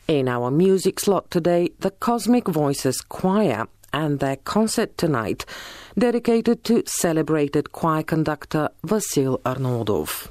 In our music slot today, the Cosmic Voices Choir and their concert tonight, dedicated to celebrated choir conductor Vasil Arnaudov.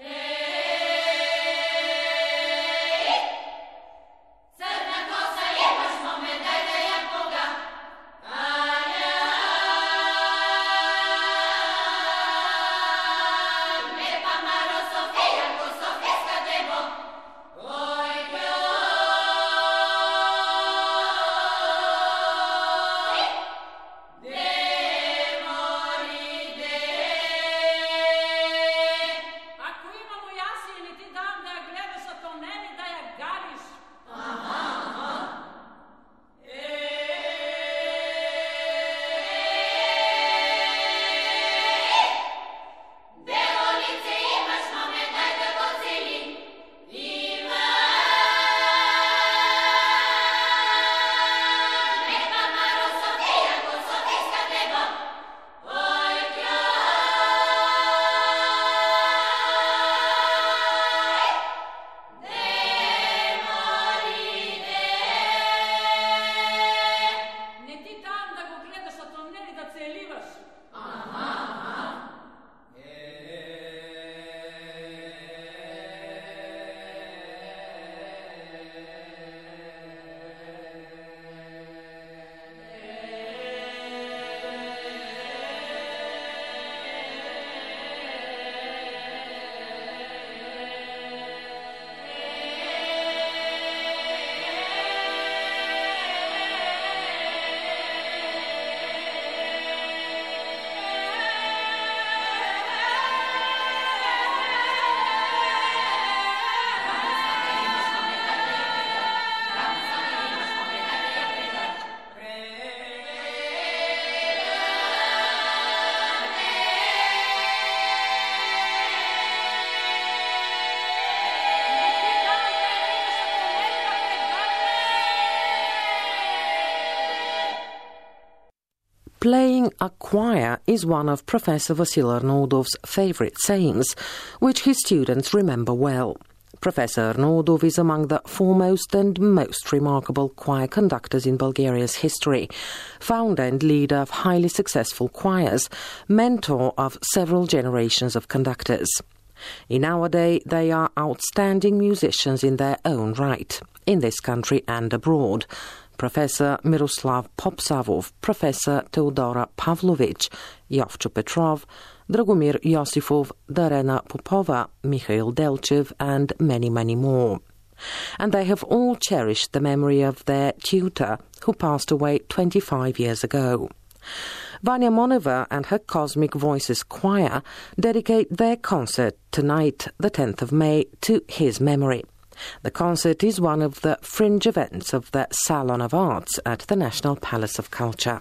Playing a choir is one of Professor Vasil Arnaudov's favourite sayings, which his students remember well. Professor Arnaudov is among the foremost and most remarkable choir conductors in Bulgaria's history, founder and leader of highly successful choirs, mentor of several generations of conductors. In our day, they are outstanding musicians in their own right, in this country and abroad. Professor Miroslav Popsavov, Professor Teodora Pavlovich, Jovcho Petrov, Dragomir Yosifov, Darena Popova, Mikhail Delchev, and many, many more. And they have all cherished the memory of their tutor, who passed away 25 years ago. Vanya Monova and her Cosmic Voices Choir dedicate their concert tonight, the 10th of May, to his memory. The concert is one of the fringe events of the Salon of Arts at the National Palace of Culture.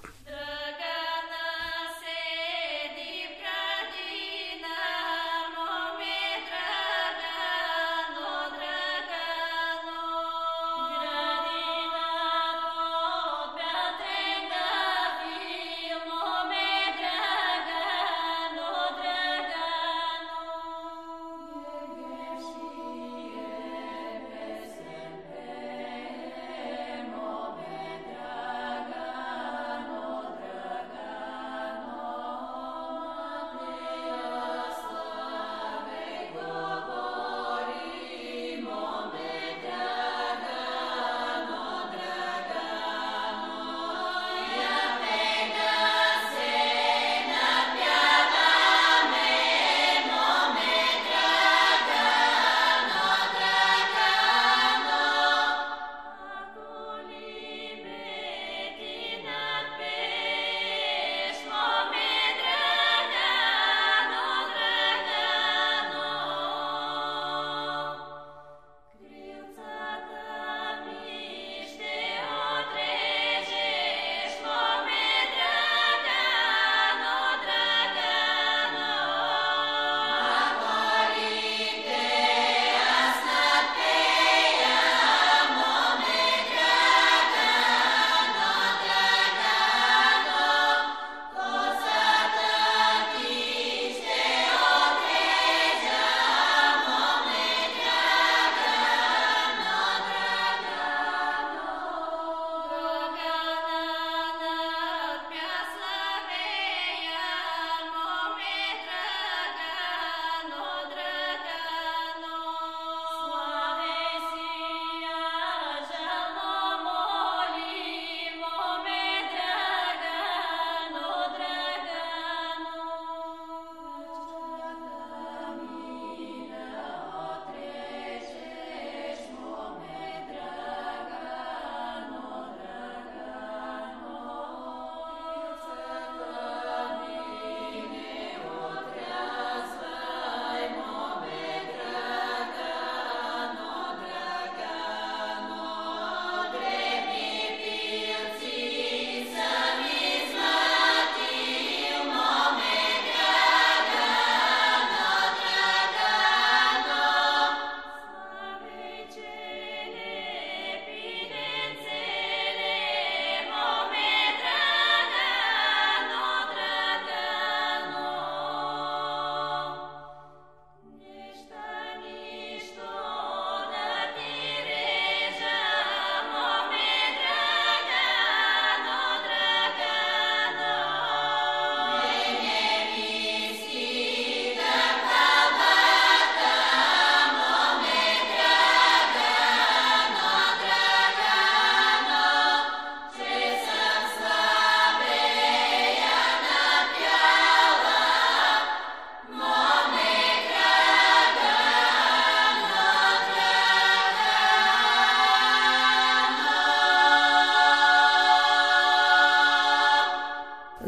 No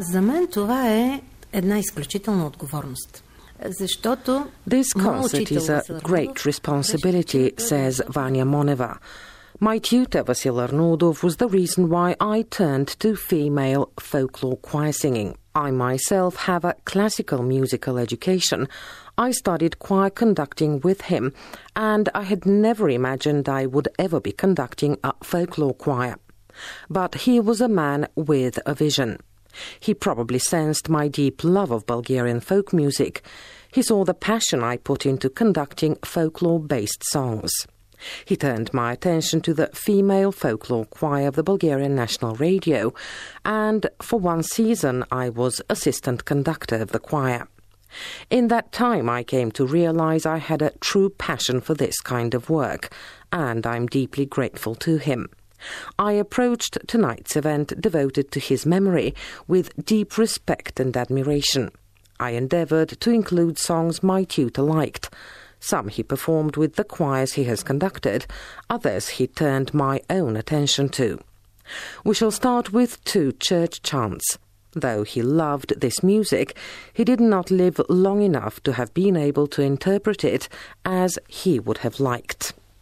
За мен това е една изключителна отговорност. This concert is a great responsibility, says Vanya Moneva. My tutor, Vasil Arnaudov, was the reason why I turned to female folklore choir singing. I myself have a classical musical education. I studied choir conducting with him, and I had never imagined I would ever be conducting a folklore choir. But he was a man with a vision. He probably sensed my deep love of Bulgarian folk music. He saw the passion I put into conducting folklore-based songs. He turned my attention to the female folklore choir of the Bulgarian National Radio, and for one season I was assistant conductor of the choir. In that time I came to realize I had a true passion for this kind of work, and I'm deeply grateful to him. I approached tonight's event devoted to his memory with deep respect and admiration. I endeavoured to include songs my tutor liked. Some he performed with the choirs he has conducted, others he turned my own attention to. We shall start with 2 church chants. Though he loved this music, he did not live long enough to have been able to interpret it as he would have liked.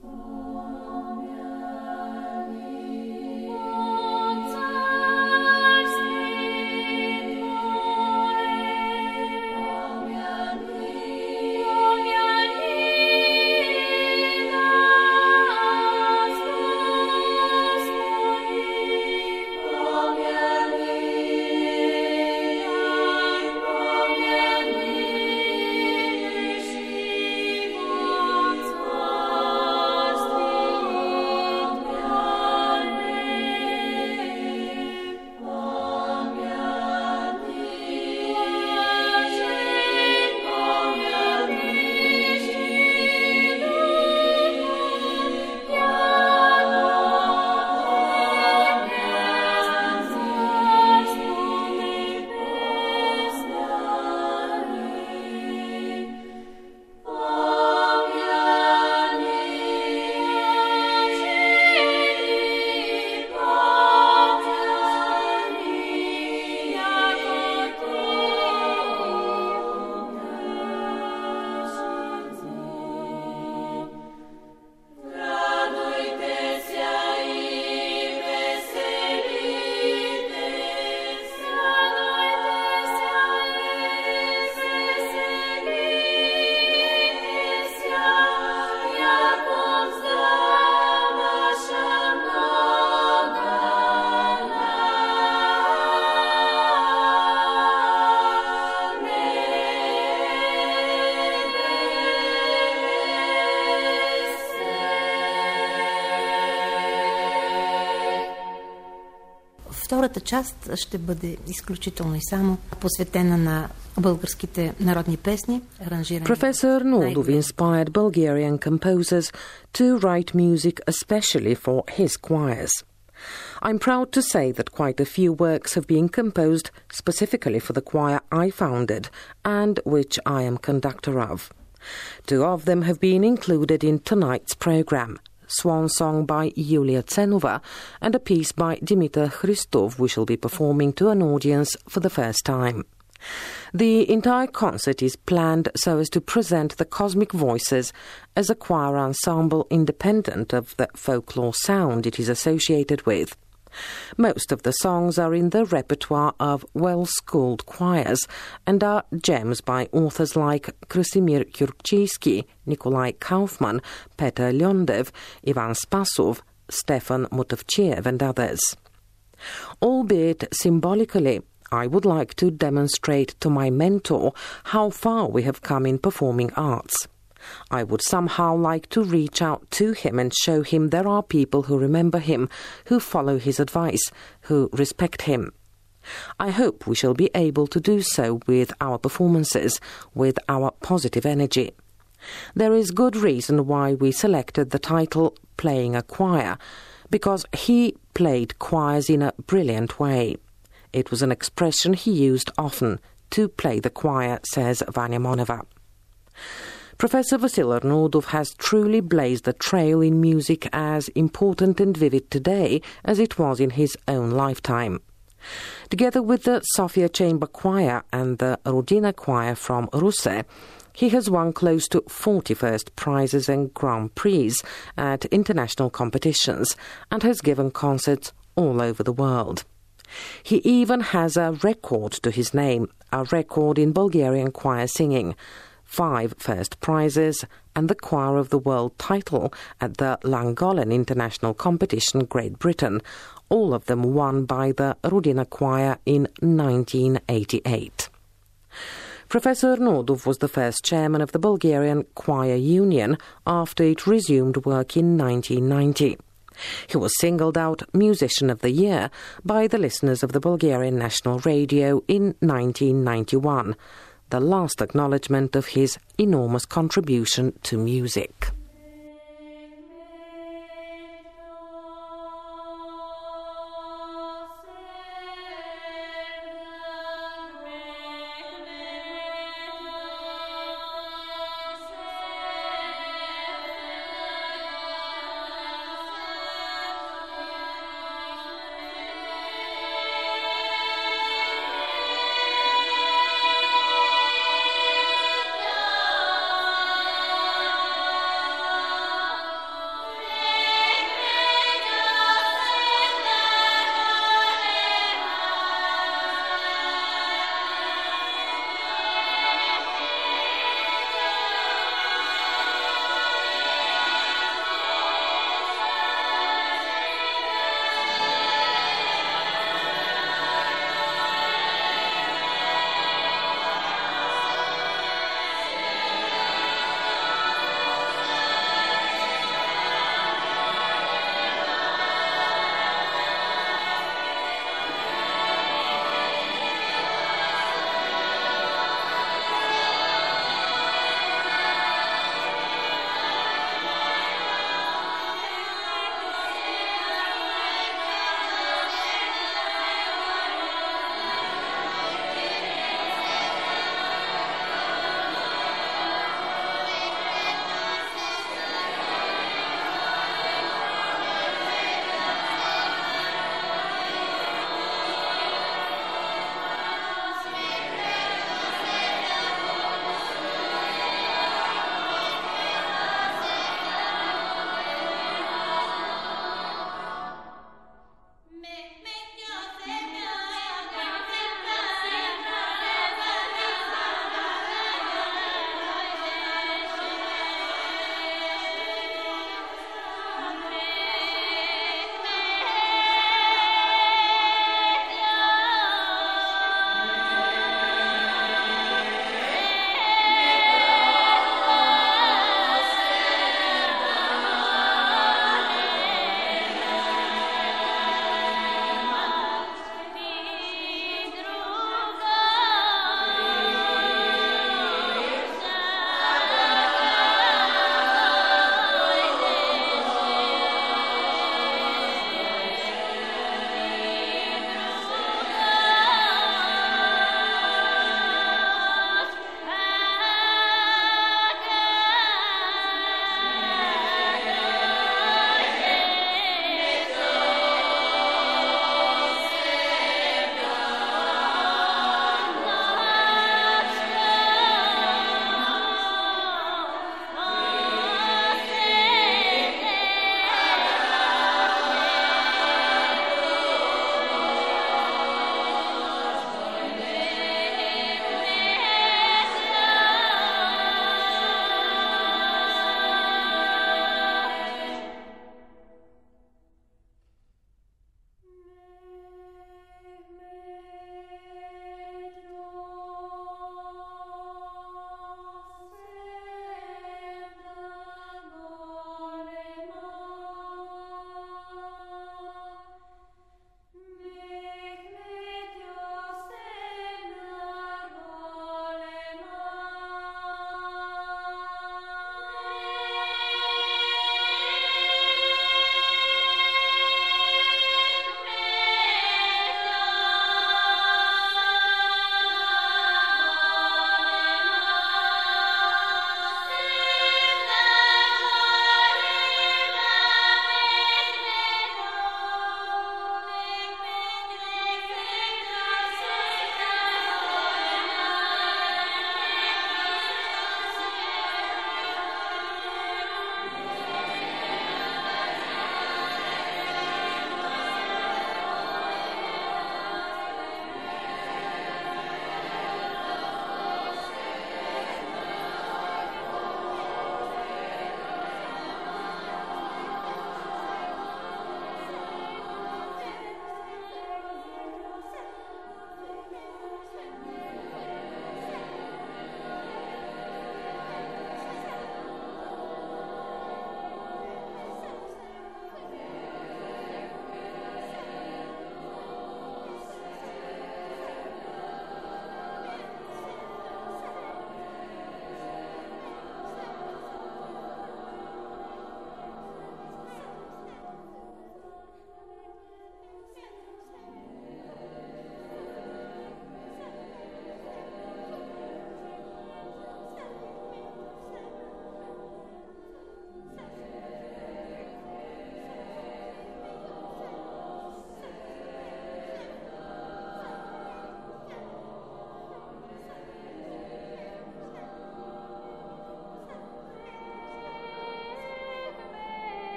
Втората част ще бъде изключително и само посветена на българските народни песни, аранжирани. Professor Arnaudov inspired Bulgarian composers to write music especially for his choirs. I'm proud to say that quite a few works have been composed specifically for the choir I founded and which I am conductor of. 2 of them have been included in tonight's program. Swan Song by Yulia Tsenova and a piece by Dimitar Christov we shall be performing to an audience for the first time. The entire concert is planned so as to present the Cosmic Voices as a choir ensemble independent of the folklore sound it is associated with. Most of the songs are in the repertoire of well-schooled choirs and are gems by authors like Krasimir Kyurkchiysky, Nikolai Kaufman, Petr Leontiev, Ivan Spasov, Stefan Mutovchev and others. Albeit symbolically, I would like to demonstrate to my mentor how far we have come in performing arts. I would somehow like to reach out to him and show him there are people who remember him, who follow his advice, who respect him. I hope we shall be able to do so with our performances, with our positive energy. There is good reason why we selected the title Playing a Choir, because he played choirs in a brilliant way. It was an expression he used often, to play the choir, says Vanya Moneva. Professor Vasil Arnaudov has truly blazed a trail in music as important and vivid today as it was in his own lifetime. Together with the Sofia Chamber Choir and the Rodina Choir from Russe, he has won close to 40 first prizes and Grand Prix at international competitions and has given concerts all over the world. He even has a record to his name, a record in Bulgarian choir singing, 5 first prizes and the Choir of the World title at the Llangollen International Competition, Great Britain, all of them won by the Rodina Choir in 1988. Professor Arnaudov was the first chairman of the Bulgarian Choir Union after it resumed work in 1990. He was singled out Musician of the Year by the listeners of the Bulgarian National Radio in 1991, the last acknowledgement of his enormous contribution to music.